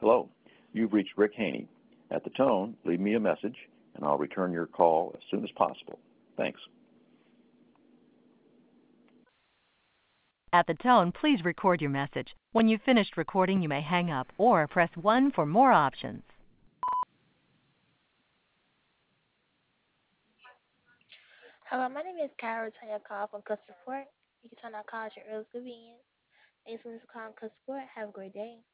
Hello, you've reached Rick Haney. At the tone, leave me a message, and I'll return your call as soon as possible. Thanks. At the tone, please record your message. When you've finished recording, you may hang up or press 1 for more options. Hello, my name is Kyra. Return your call from customer support. You can turn our call at your earliest convenience. Thanks for calling customer support. Have a great day.